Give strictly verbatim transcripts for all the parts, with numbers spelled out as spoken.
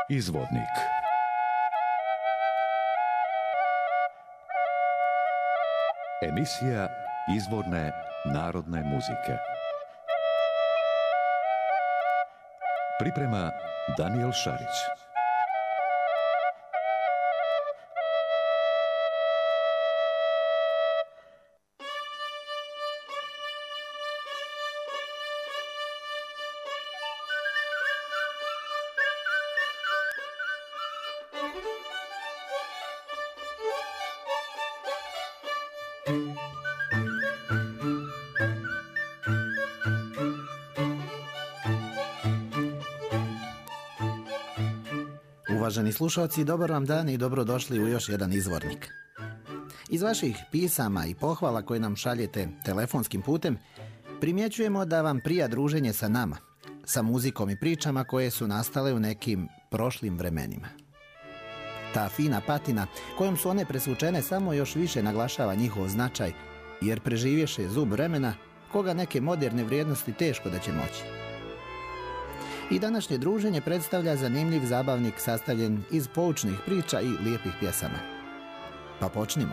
Izvodnik. Emisija izvorne narodne muzike. Priprema Danijel Šarić. Uvaženi slušalci, dobar vam dan i dobrodošli u još jedan izvornik. Iz vaših pisama i pohvala koje nam šaljete telefonskim putem, primjećujemo da vam prija druženje sa nama, sa muzikom i pričama koje su nastale u nekim prošlim vremenima. Ta fina patina kojom su one presvučene samo još više naglašava njihov značaj, jer preživješe zub vremena koga neke moderne vrijednosti teško da će moći. I današnje druženje predstavlja zanimljiv zabavnik sastavljen iz poučnih priča i lijepih pjesama. Pa počnimo.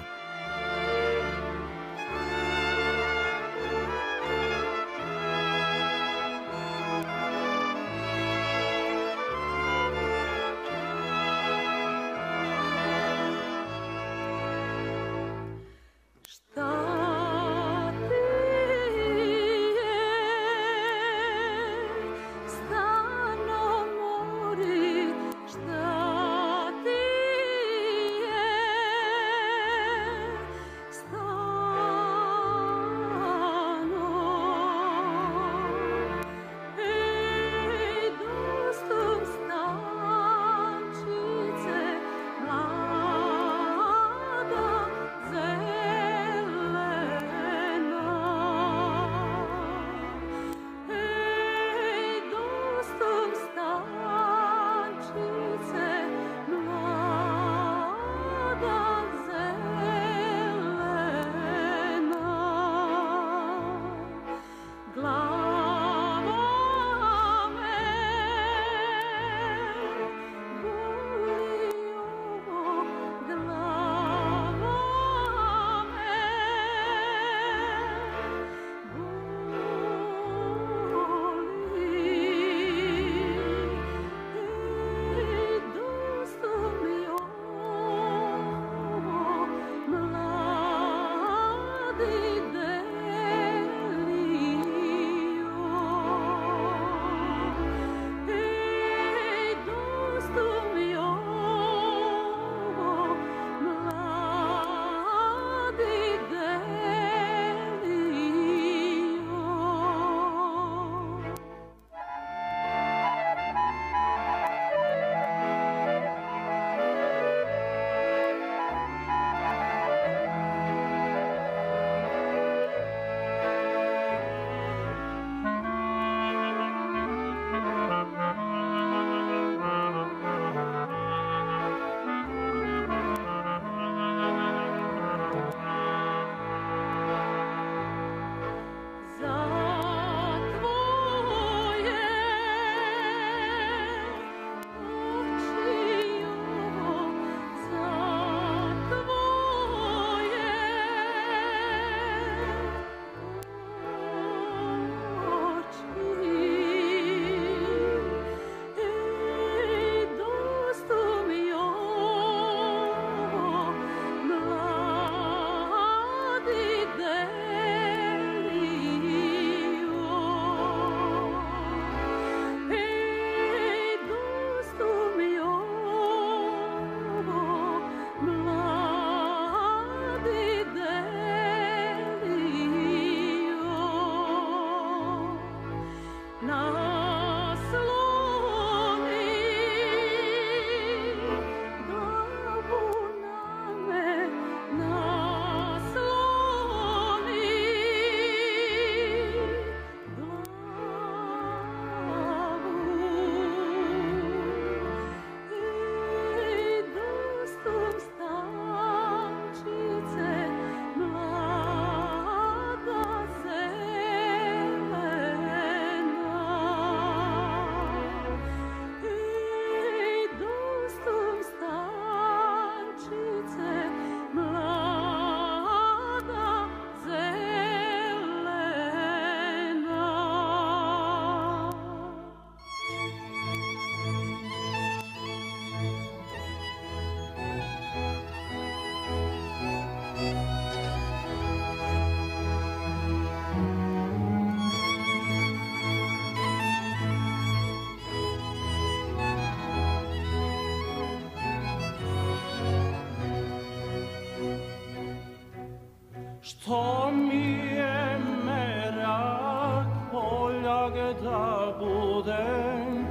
Što mi je merak poljak da budem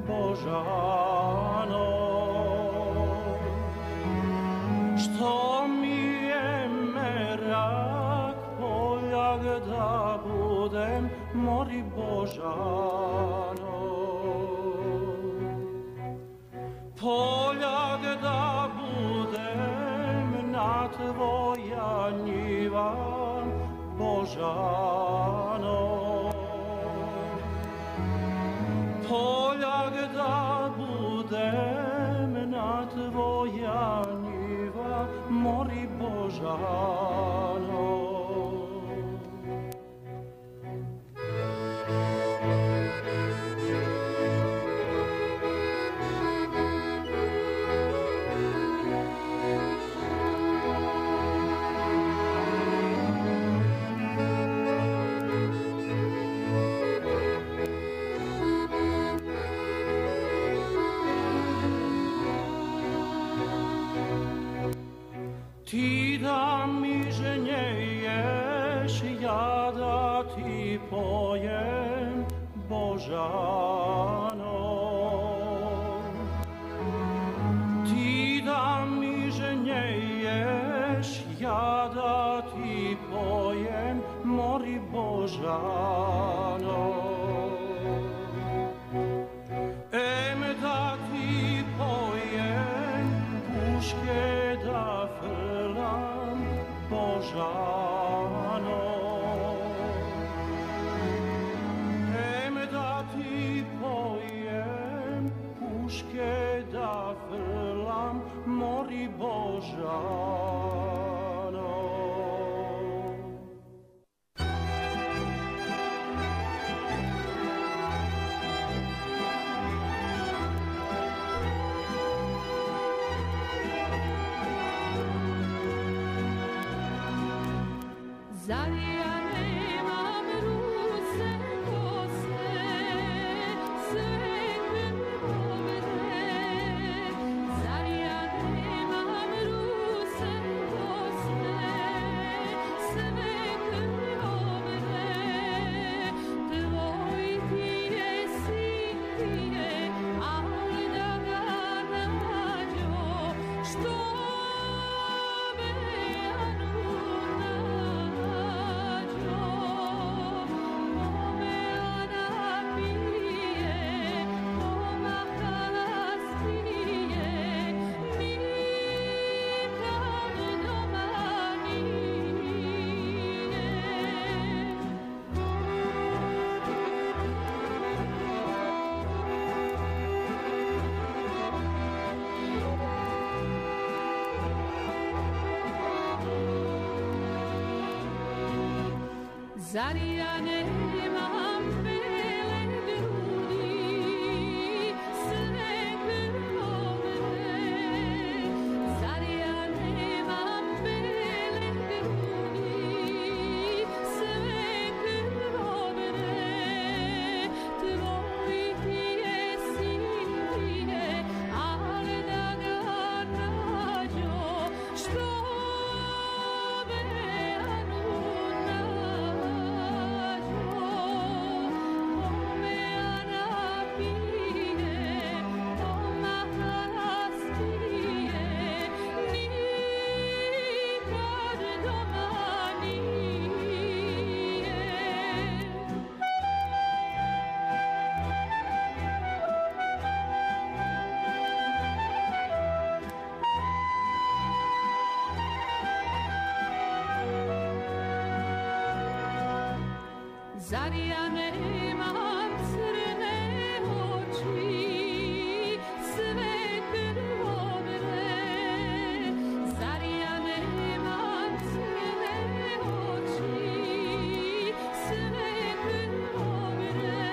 Božano. Što mi je merak poljak da budem mori Božano. Poljak da budem na tvoja njiva Božano. Poljak da budem na tvoja njiva mori Božano. Ti da mi ženjeješ, ja da ti pojem Božano. Ti da mi ženjeješ, ja da ti pojem mori Božano. Em da ti pojem puške da frlam Božano. Em da ti pojem puške da frlam mori Božano. Zar ja nemam ruce kose, sve krvovre? Zar ja nemam ruce kose, sve krvovre? Tvoj ti je sin ti je, ali da ga nađo, što Zar ja nemam bele grudi, sve krvovre? Zar ja nemam bele grudi, sve krvovre? Tvoj ti je sin ti je, ali da ga nađo, što Zar ja nemam crne oči, sve krvovre? Zar ja nemam crne oči, sve krvovre?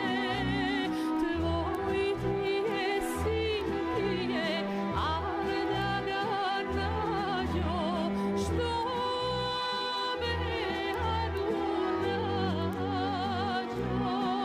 Tvoj ti je sin ti je, ali da ga nađo, što me anu nađo.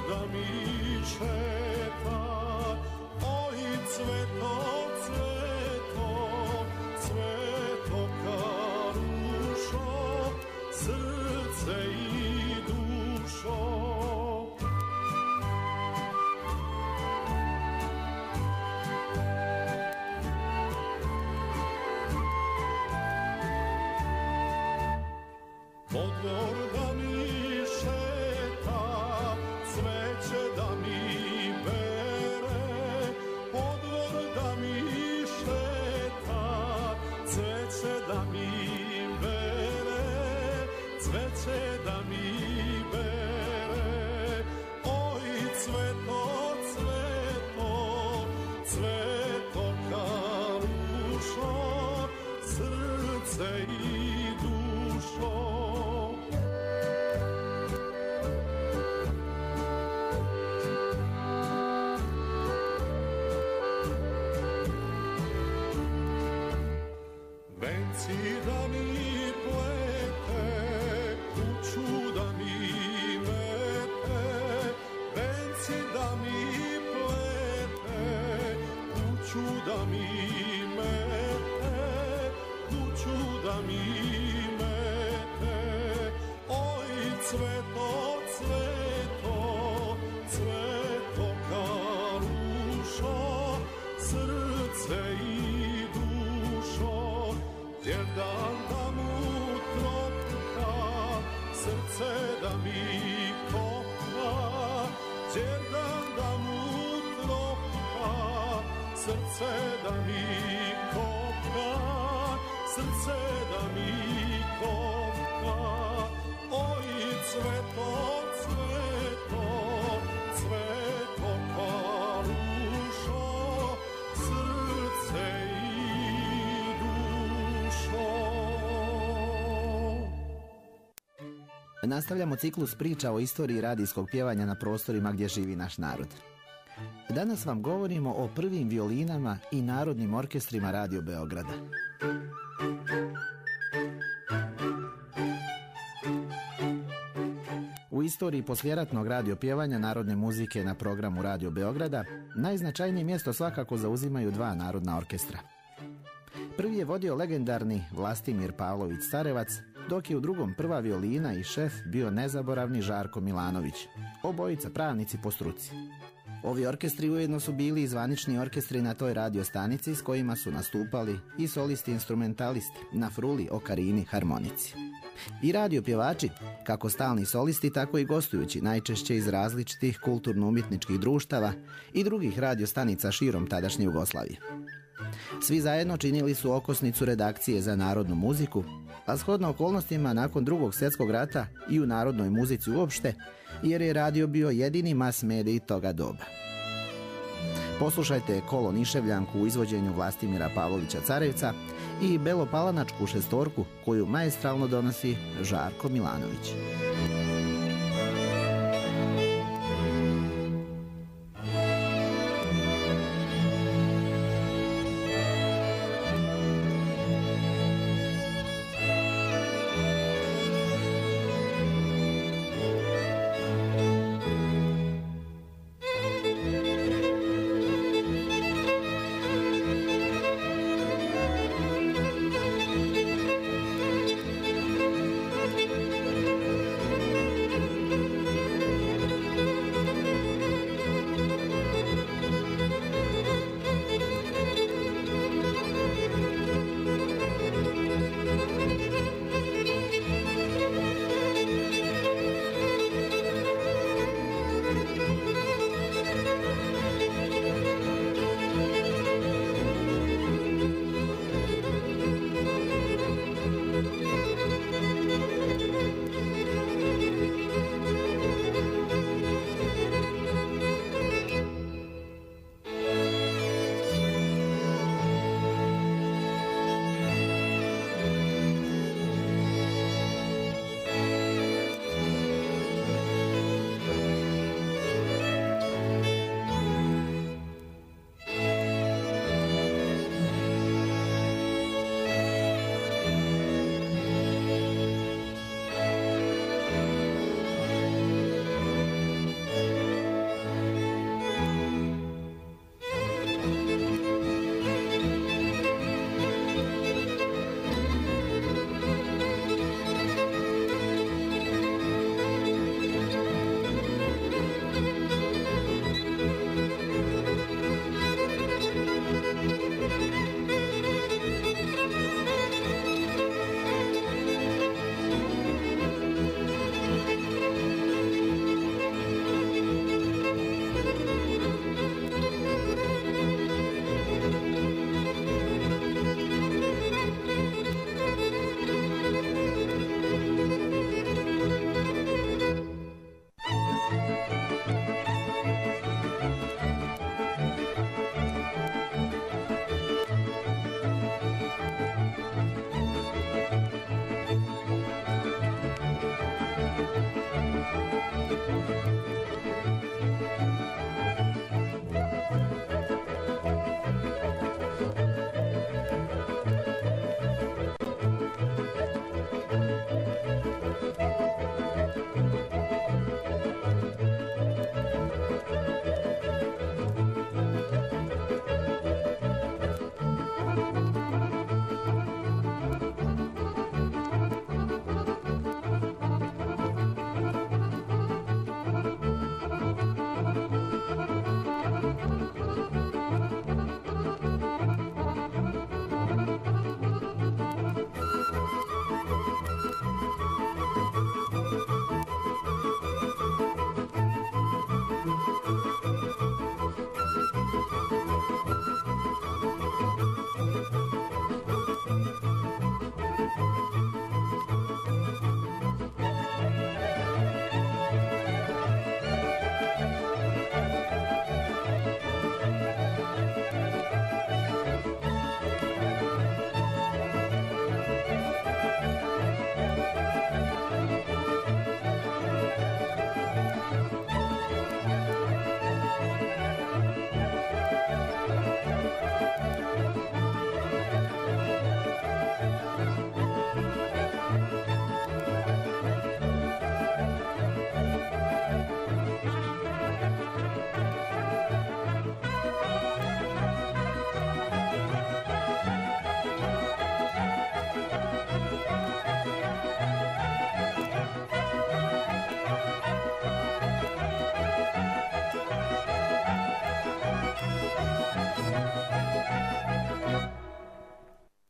da mi šeta, oj cveto, cveto, cveto karušo, srce i dušo. Odmor da mi šeta, cveće da mi bere, odmor da mi šeta, cveće da mi bere, cveće da mi bere, oj cveto, cveto, cveto karušo, srce i dušo. Venci da mi plete, kuću da mi mete, venci da mi plete, kuću da mi mete, kuću da mi mete, oj cveto, cveto, cveto karušo, srce i dušo. Jedan da mu tropka, srce da mi kopka, jedan da mu tropka, srce da mi kopka, srce da mi kopka, oj cveto, cveto, cveto karušo, srce i dušo. Nastavljamo ciklus priča o istoriji radijskog pjevanja na prostorima gdje živi naš narod. Danas vam govorimo o prvim violinama i narodnim orkestrima Radio Beograda. U istoriji poslijeratnog radiopjevanja narodne muzike na programu Radio Beograda najznačajnije mjesto svakako zauzimaju dva narodna orkestra. Prvi je vodio legendarni Vlastimir Pavlović Carevac, dok je u drugom prva violina i šef bio nezaboravni Žarko Milanović, obojica pravnici po struci. Ovi orkestri ujedno su bili i zvanični orkestri na toj radio stanici s kojima su nastupali i solisti instrumentalisti na fruli, okarini, harmonici. I radio pjevači, kako stalni solisti, tako i gostujući, najčešće iz različitih kulturno-umjetničkih društava i drugih radio stanica širom tadašnje Jugoslavije. Svi zajedno činili su okosnicu redakcije za narodnu muziku, a shodno okolnostima nakon drugog svjetskog rata i u narodnoj muzici uopšte, jer je radio bio jedini mas medij toga doba. Poslušajte Kolo Niševljanku u izvođenju Vlastimira Pavlovića Carevca i Belopalanačku šestorku koju maestralno donosi Žarko Milanović.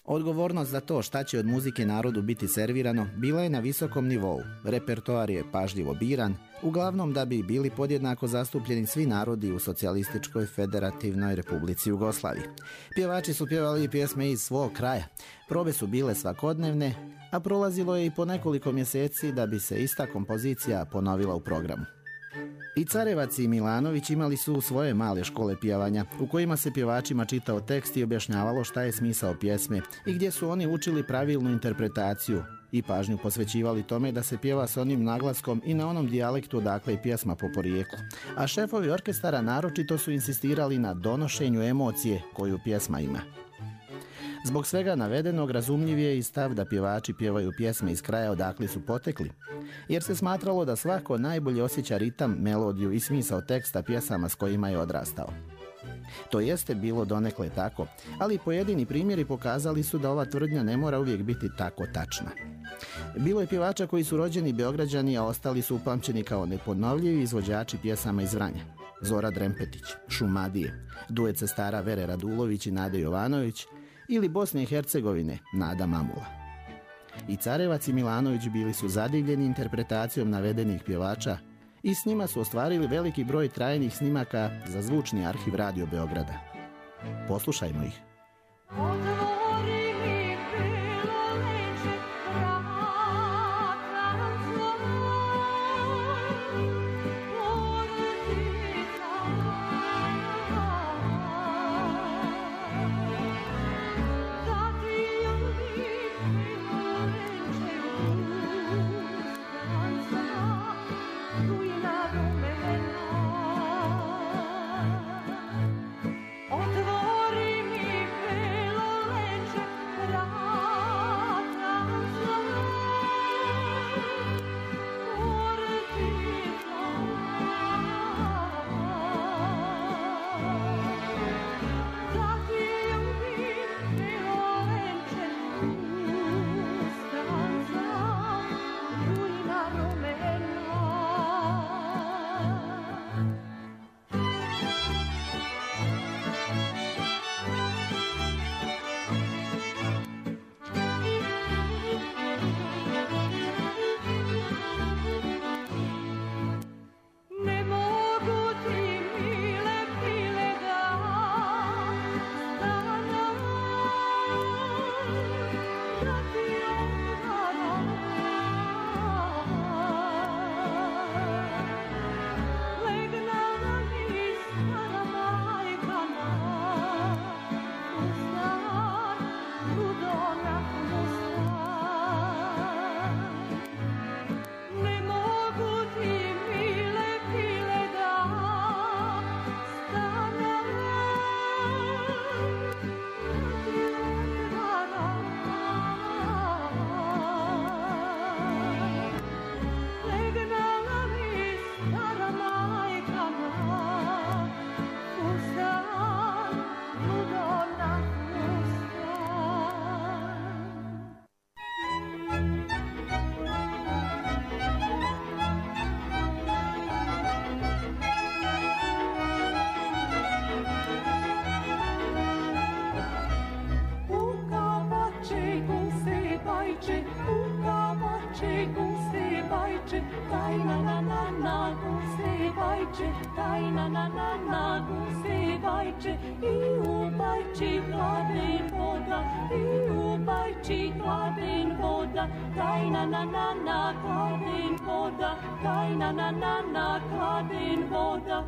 Odgovornost za to šta će od muzike narodu biti servirano bila je na visokom nivou. Repertoar je pažljivo biran, uglavnom da bi bili podjednako zastupljeni svi narodi u Socijalističkoj federativnoj Republici Jugoslaviji. Pjevači su pjevali pjesme iz svog kraja. Probe su bile svakodnevne, a prolazilo je i po nekoliko mjeseci da bi se ista kompozicija ponovila u programu. I Carevac i Milanović imali su svoje male škole pjevanja, u kojima se pjevačima čitao tekst i objašnjavalo šta je smisao pjesme i gdje su oni učili pravilnu interpretaciju i pažnju posvećivali tome da se pjeva s onim naglaskom i na onom dijalektu odakle je pjesma po porijeklu. A šefovi orkestara naročito su insistirali na donošenju emocije koju pjesma ima. Zbog svega navedenog razumljiv je i stav da pjevači pjevaju pjesme iz kraja odakle su potekli, jer se smatralo da svako najbolje osjeća ritam, melodiju i smisao teksta pjesama s kojima je odrastao. To jeste bilo donekle tako, ali pojedini primjeri pokazali su da ova tvrdnja ne mora uvijek biti tako tačna. Bilo je pjevača koji su rođeni Beograđani, a ostali su upamćeni kao neponovljivi izvođači pjesama iz Vranja. Zora Drempetić, Šumadije, duet sestara Vere Radulović i Nade Jovanović, ili Bosne i Hercegovine, Nada Mamula. I Carevac i Milanović bili su zadivljeni interpretacijom navedenih pjevača i s njima su ostvarili veliki broj trajnih snimaka za zvučni arhiv Radio Beograda. Poslušajmo ih. Otvori mi krilo leđe, vrata svoj, porodica da ti ljubim krilo leđe, ustanca, rujna rumena. Otvori mi krilo leđe, vrata svoj, porodica da ti ljubim krilo leđe, ustanca, rujna rumena. Ne mogu ti mile pile da stanem, da ti odvaram. Legna mi stara majka moja, u stan, Rudona u stan. Ne mogu ti mile pile da stanem, da ti odvaram. Legna mi stara majka moja, u stan, Rudona u stan. Ukavače guse bajče, ukavače guse bajče, taj na na na na guse bajče, taj na na na na guse bajče, i u bajči hladen voda, i u bajči hladen voda, taj na na na na hladen voda, taj na na na na hladen voda.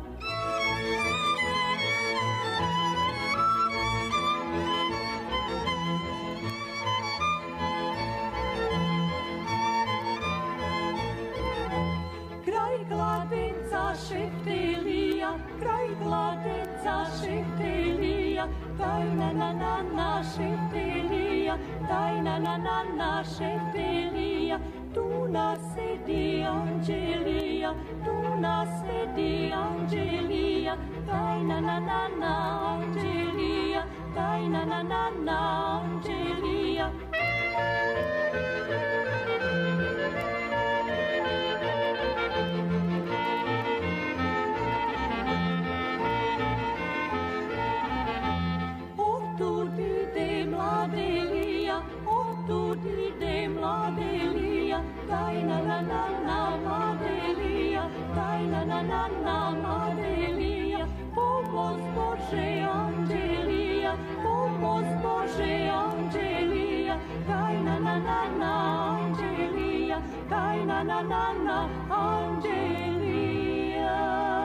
Kraj gladenca šeftelija, kraj gladenca šeftelija, taj na na na na šeftelija, taj na na na na šeftelija, tu nas sedi Anđelija, tu nas sedi Anđelija, taj na na na na Anđelija, taj na na na na Anđelija. Otud ide mlade lije, na na Anđelija, taj na na na na Anđelija.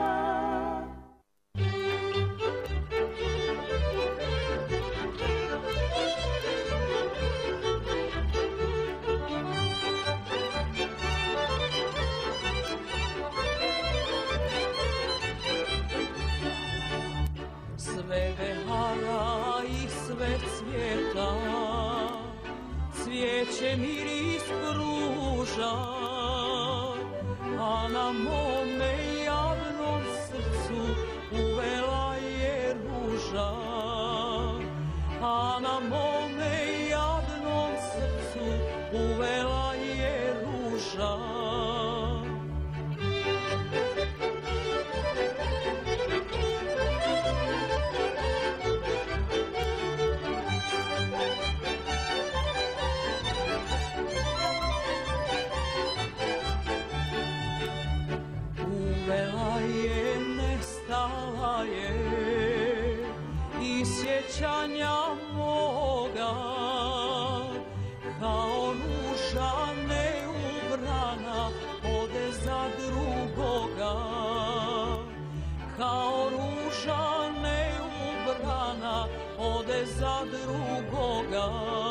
Sve behara i sve cvjeta, cvijeće miris pruža, a na mome javnom srcu uvela je ruža. A na mome javnom srcu uvela je ruža. Uvela je, nestala je iz sjećanja moga, kao ruža neubrana ode za drugoga. Kao ruža neubrana ode za drugoga.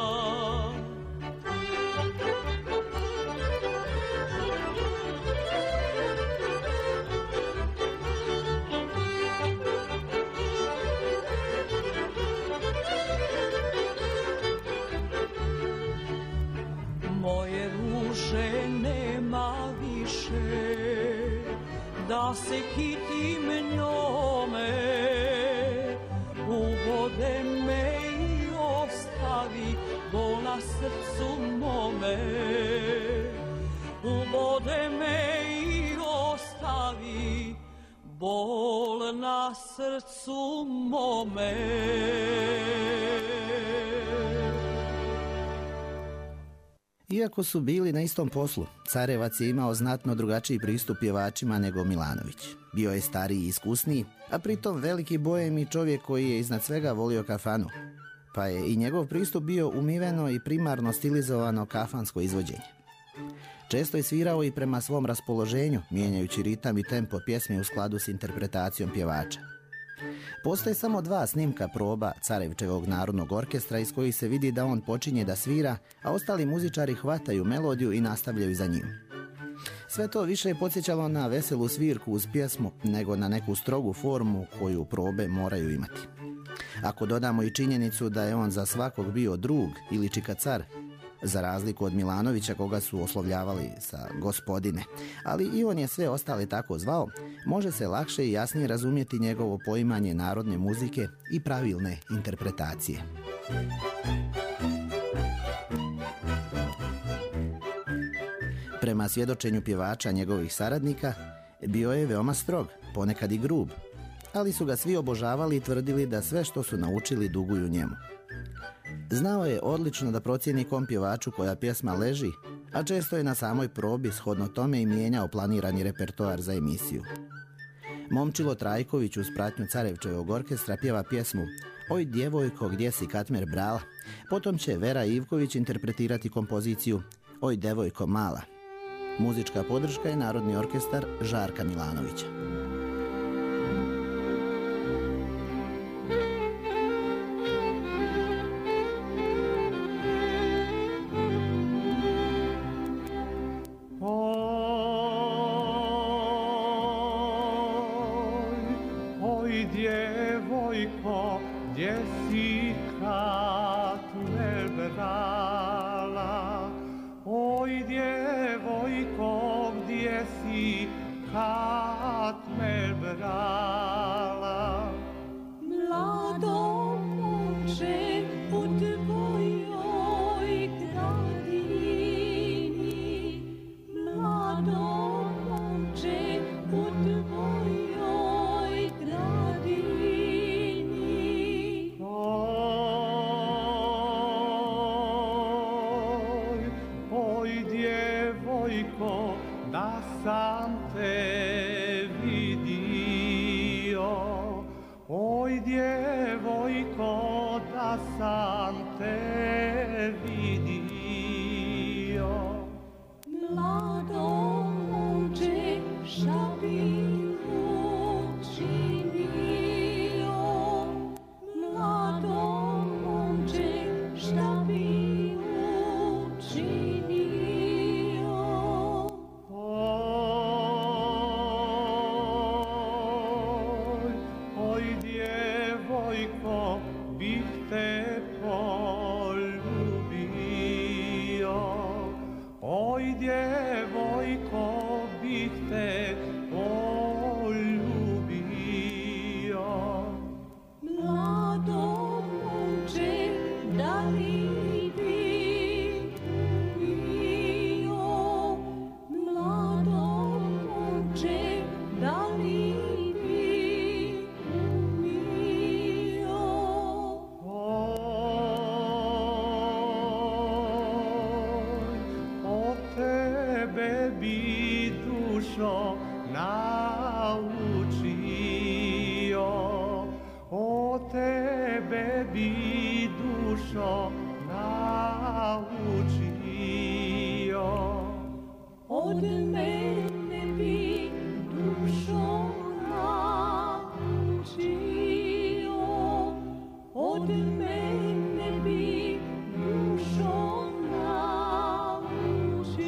Moje ruže nema više, da se kitim njome. Ubode me i ostavi bol na srcu mome. Ubode me i ostavi bol na srcu mome. Iako su bili na istom poslu, Carevac je imao znatno drugačiji pristup pjevačima nego Milanović. Bio je stariji i iskusniji, a pritom veliki bojem i čovjek koji je iznad svega volio kafanu. Pa je i njegov pristup bio umiveno i primarno stilizovano kafansko izvođenje. Često je svirao i prema svom raspoloženju, mijenjajući ritam i tempo pjesme u skladu s interpretacijom pjevača. Postoje samo dva snimka proba Carevčevog narodnog orkestra iz kojih se vidi da on počinje da svira, a ostali muzičari hvataju melodiju i nastavljaju za njim. Sve to više je podsjećalo na veselu svirku uz pjesmu nego na neku strogu formu koju probe moraju imati. Ako dodamo i činjenicu da je on za svakog bio drug ili čika car, za razliku od Milanovića koga su oslovljavali sa gospodine, ali i on je sve ostale tako zvao, može se lakše i jasnije razumjeti njegovo poimanje narodne muzike i pravilne interpretacije. Prema svjedočenju pjevača njegovih saradnika, bio je veoma strog, ponekad i grub, ali su ga svi obožavali i tvrdili da sve što su naučili duguju njemu. Znao je odlično da procijeni kom pjevaču koja pjesma leži, a često je na samoj probi shodno tome i mijenjao planirani repertoar za emisiju. Momčilo Trajković uz pratnju Carevčevog orkestra pjeva pjesmu Oj djevojko, gdje si Katmer brala. Potom će Vera Ivković interpretirati kompoziciju Oj devojko mala. Muzička podrška je Narodni orkestar Žarka Milanovića. Djevojko, da sam te vidio. tebi dušo naučio. Od mene bi dušo naučio, od mene bi dušo naučio.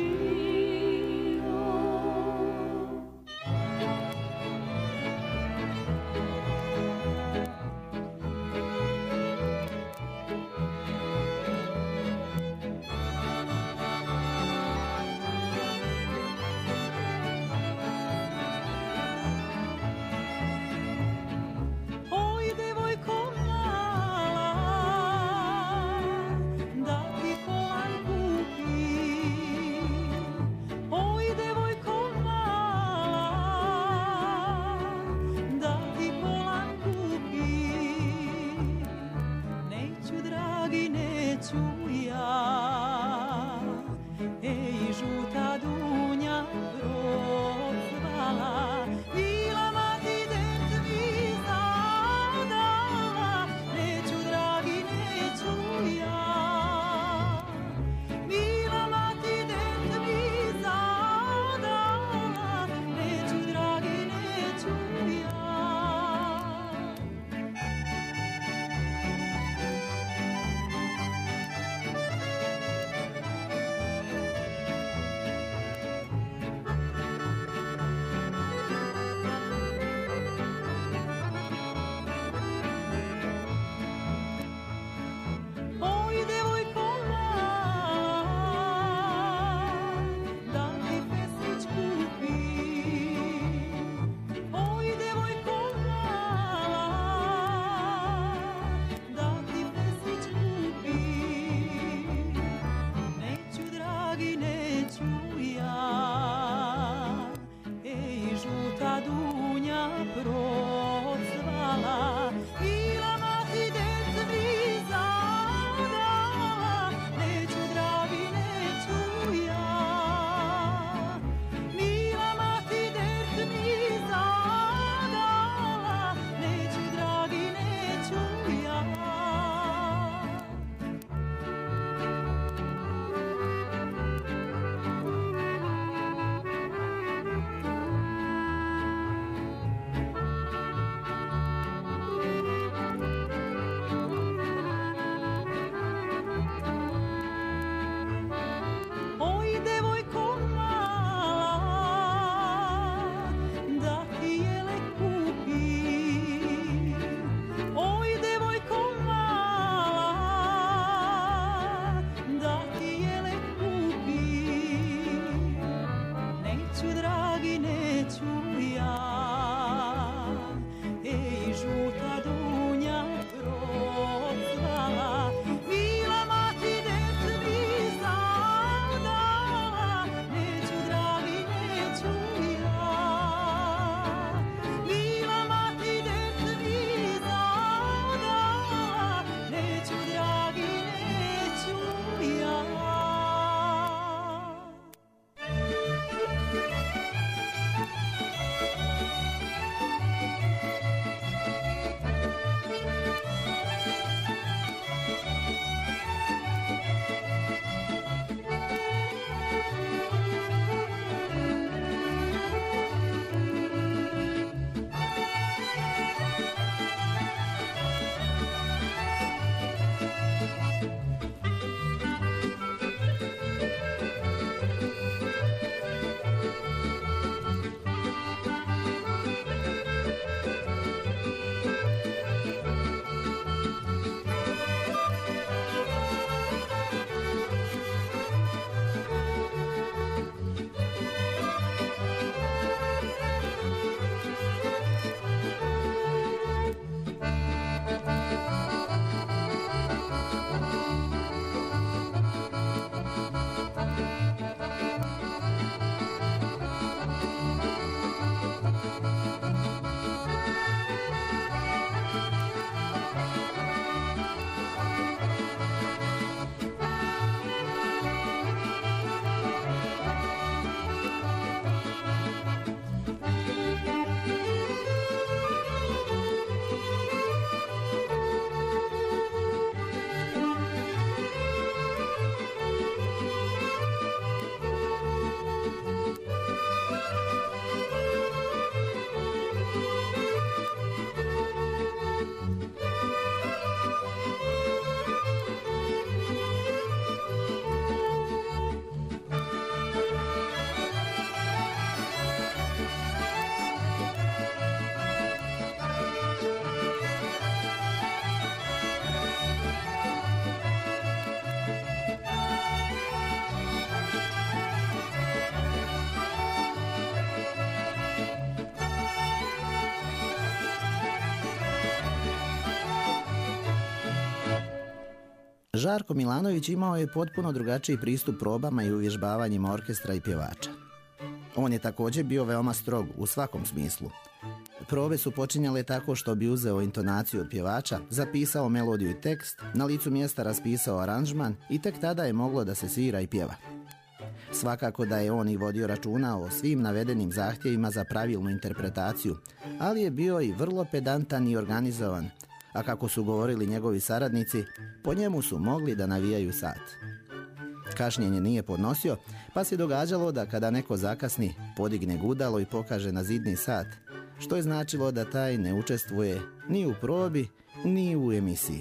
Žarko Milanović imao je potpuno drugačiji pristup probama i uvježbavanjima orkestra i pjevača. On je također bio veoma strog u svakom smislu. Probe su počinjale tako što bi uzeo intonaciju od pjevača, zapisao melodiju i tekst, na licu mjesta raspisao aranžman i tek tada je moglo da se svira i pjeva. Svakako da je on i vodio računa o svim navedenim zahtjevima za pravilnu interpretaciju, ali je bio i vrlo pedantan i organizovan, a kako su govorili njegovi saradnici, po njemu su mogli da navijaju sat. Kašnjenje nije podnosio, pa se događalo da kada neko zakasni, podigne gudalo i pokaže na zidni sat, što je značilo da taj ne učestvuje ni u probi, ni u emisiji.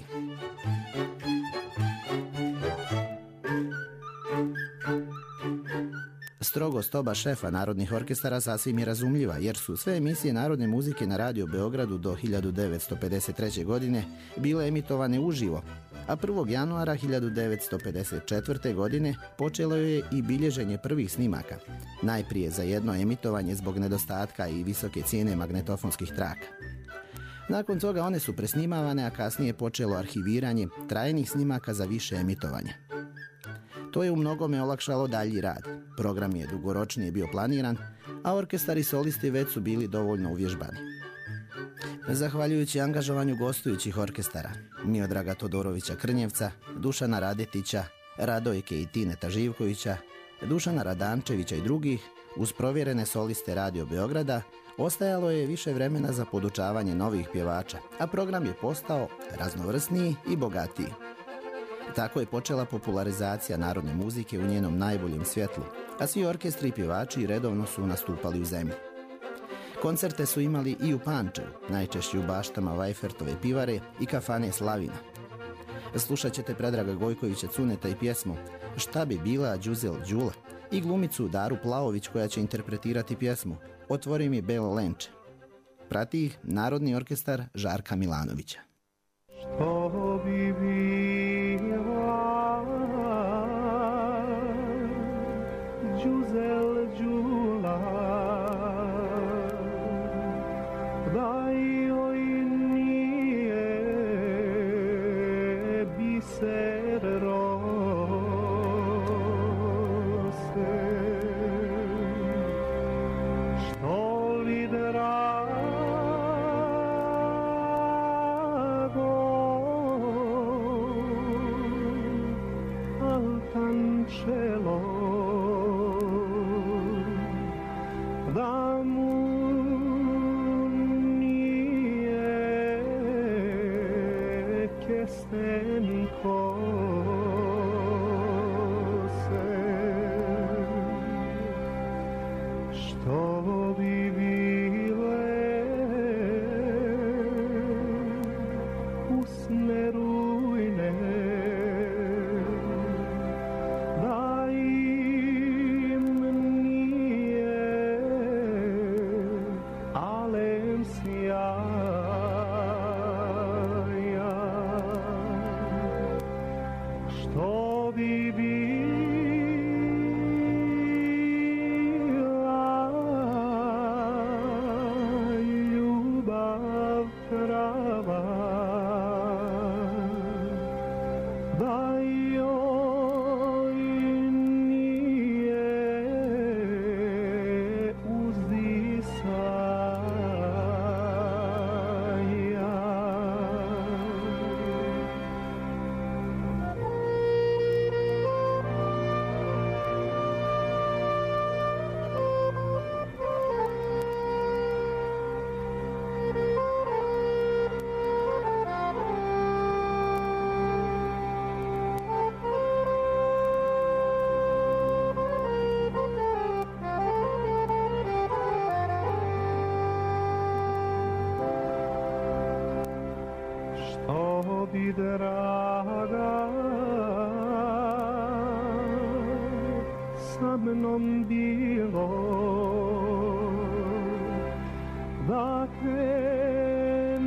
Strogost oba šefa narodnih orkestara sasvim je razumljiva, jer su sve emisije narodne muzike na Radio Beogradu do hiljadu devetsto pedeset treće. godine bile emitovane uživo, a prvog januara hiljadu devetsto pedeset četvrte. godine počelo je i bilježenje prvih snimaka, najprije za jedno emitovanje zbog nedostatka i visoke cijene magnetofonskih traka. Nakon toga one su presnimavane, a kasnije počelo arhiviranje trajnih snimaka za više emitovanja. To je u mnogome olakšalo dalji rad. Program je dugoročnije bio planiran, a orkestar i solisti već su bili dovoljno uvježbani. Zahvaljujući angažovanju gostujućih orkestara, Miodraga Todorovića Krnjevca, Dušana Radetića, Radojke i Tineta Živkovića, Dušana Radančevića i drugih, uz provjerene soliste Radio Beograda, ostajalo je više vremena za podučavanje novih pjevača, a program je postao raznovrsniji i bogatiji. Tako je počela popularizacija narodne muzike u njenom najboljem svjetlu, a svi orkestri i pjevači redovno su nastupali u zemlji. Koncerte su imali i u Pančevu, najčešće u baštama Vajfertove pivare i kafane Slavina. Slušat ćete Predraga Gojkovića Cuneta i pjesmu Šta bi bila Đuzel Đula i glumicu Daru Plaović koja će interpretirati pjesmu Otvori mi belo lenče. Prati ih Narodni orkestar Žarka Milanovića. Što bi bila Đuzel Đula, da joj nije biser rose, što li drago altančelo, da mu nije kesten kose, što bi bile usne rujne, da im nije alem sjaja, što bi bila ljubav prava, da joj nije uzdisaja. Što bi draga sa mnom bilo, da te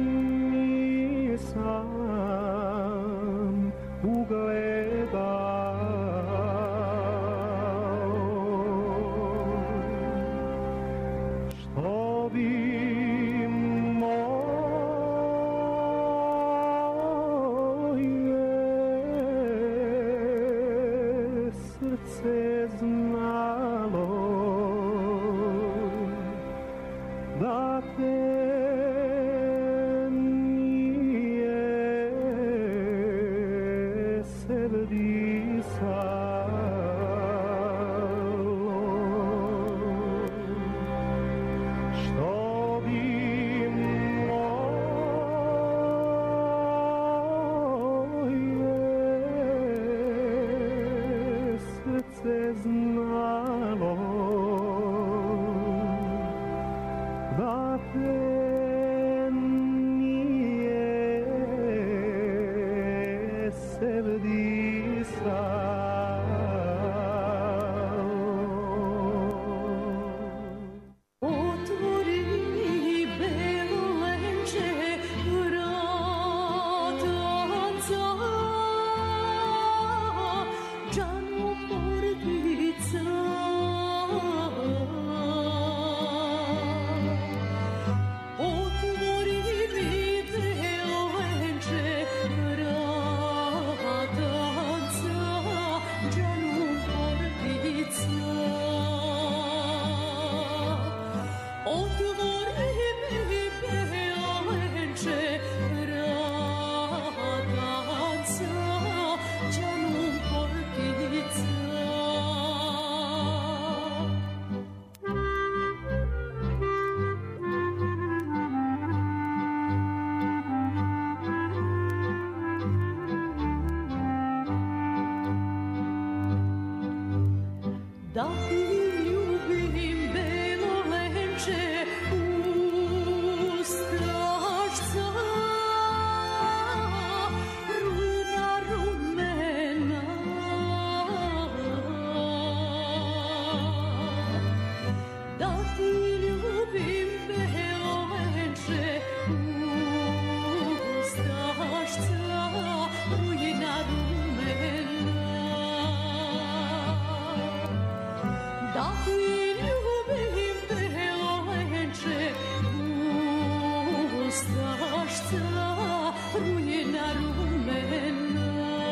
nisam ugledao, što bi moje sa rujna rumena.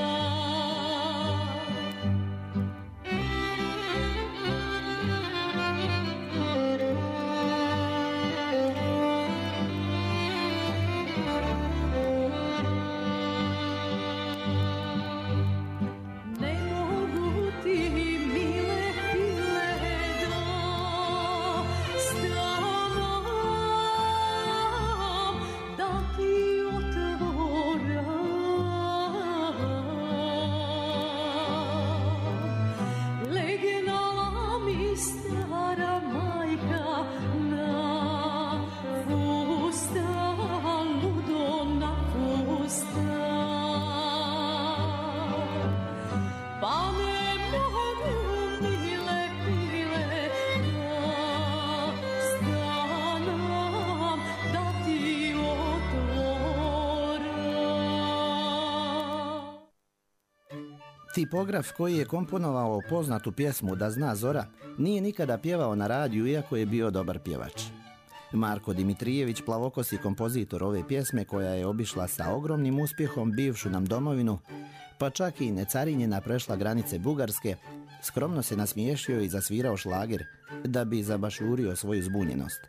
Tipograf koji je komponovao poznatu pjesmu Da zna zora nije nikada pjevao na radiju iako je bio dobar pjevač. Marko Dimitrijević, plavokosi kompozitor ove pjesme koja je obišla sa ogromnim uspjehom bivšu nam domovinu, pa čak i necarinjena prešla granice Bugarske, skromno se nasmiješio i zasvirao šlager da bi zabašurio svoju zbunjenost.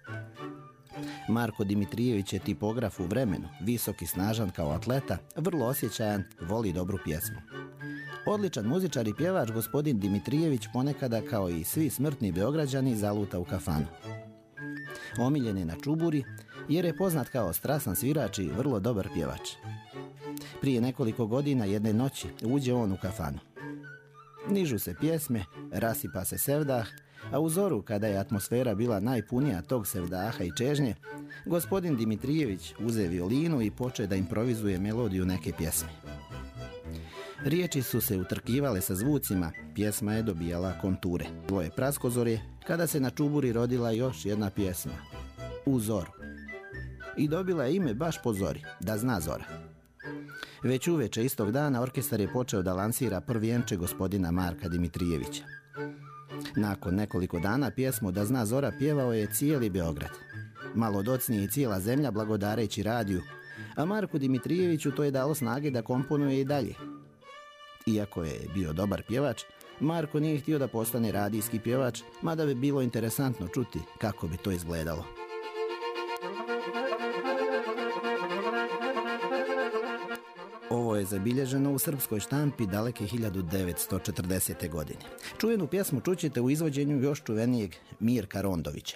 Marko Dimitrijević je tipograf u vremenu, visok i snažan kao atleta, vrlo osjećajan, voli dobru pjesmu. Odličan muzičar i pjevač gospodin Dimitrijević ponekada kao i svi smrtni Beograđani zaluta u kafanu. Omiljen je na čuburi jer je poznat kao strasan svirač i vrlo dobar pjevač. Prije nekoliko godina jedne noći uđe on u kafanu. Nižu se pjesme, rasipa se sevdah, a u zoru kada je atmosfera bila najpunija tog sevdaha i čežnje, gospodin Dimitrijević uze violinu i poče da improvizuje melodiju neke pjesme. Riječi su se utrkivale sa zvucima, pjesma je dobijala konture. Bilo je praskozorje kada se na čuburi rodila još jedna pjesma, U zoru. I dobila je ime baš po zori, Da zna zora. Već uveče istog dana orkestar je počeo da lansira prvijenče gospodina Marka Dimitrijevića. Nakon nekoliko dana pjesmu Da zna zora pjevao je cijeli Beograd. Malo docnije i cijela zemlja blagodareći radiju, a Marku Dimitrijeviću to je dalo snage da komponuje i dalje. Iako je bio dobar pjevač, Marko nije htio da postane radijski pjevač, mada bi bilo interesantno čuti kako bi to izgledalo. Ovo je zabilježeno u srpskoj štampi daleke hiljadu devetsto četrdesete. godine. Čuvenu pjesmu čućete u izvođenju još čuvenijeg Mirka Rondovića.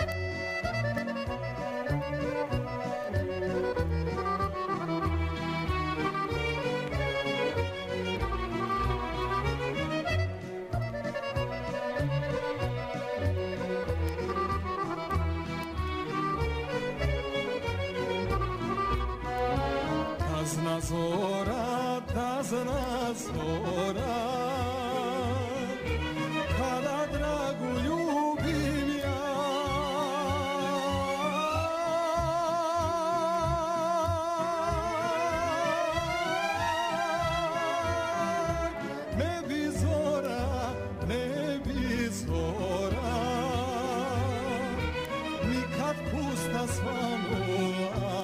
Zora, da zna zora, kada dragu ljubim ja. Ne bi zora, ne bi zora, nikad pusta svanula.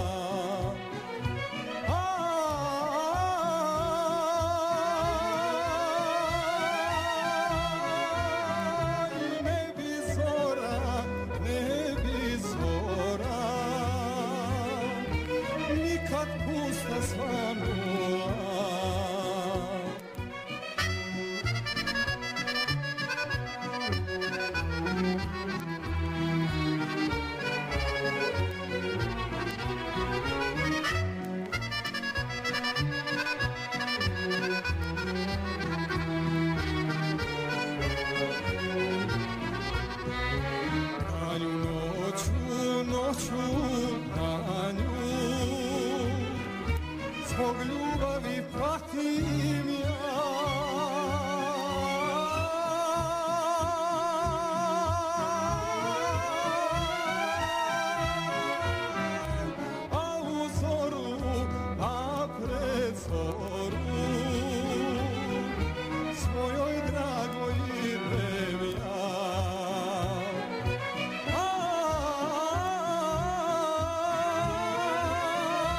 Zbog ljubavi patim ja. A u zoru, a pred zoru, svojoj dragoj idem ja. A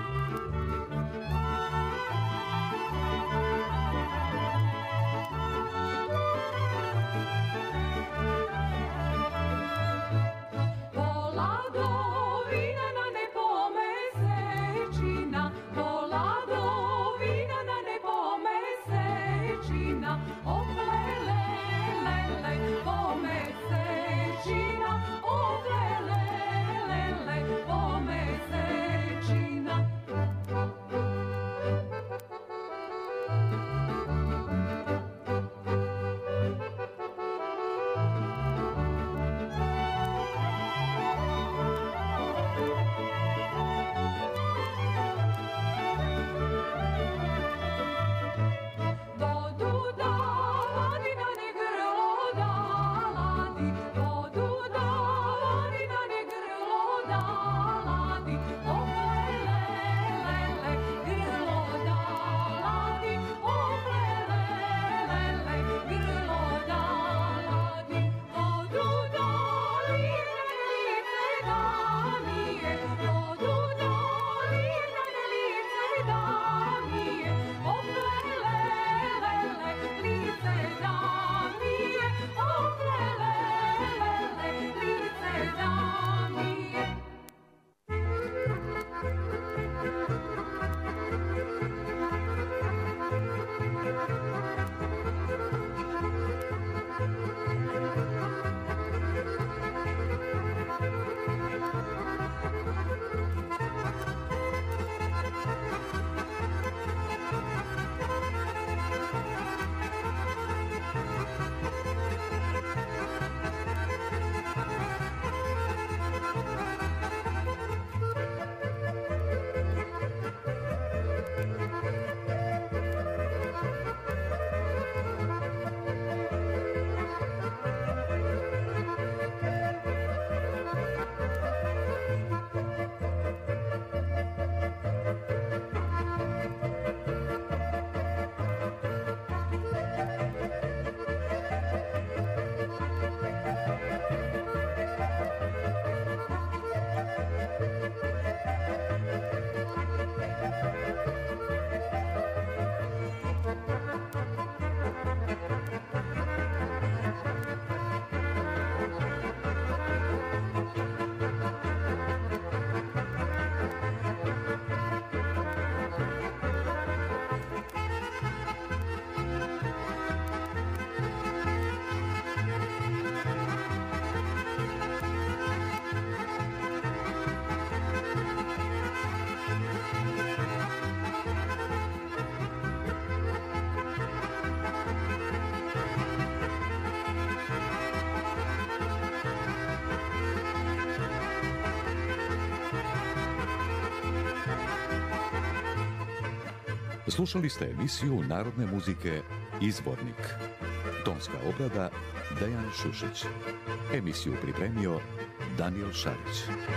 Slušali ste emisiju narodne muzike Izvornik. Tonska obrada Dejan Šušić. Emisiju pripremio Danijel Šarić.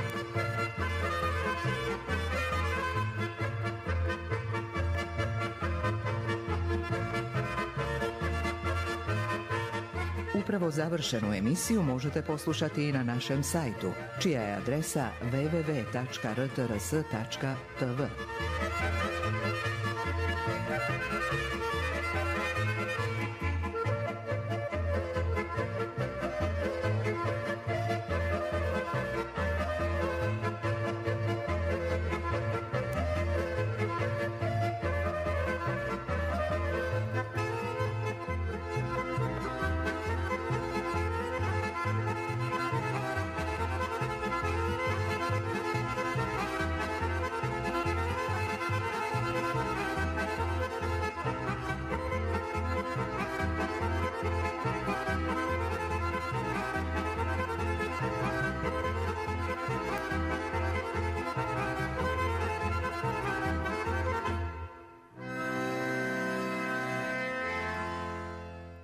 Upravo završenu emisiju možete poslušati i na našem sajtu, čija je adresa w w w tačka r t r s tačka t v.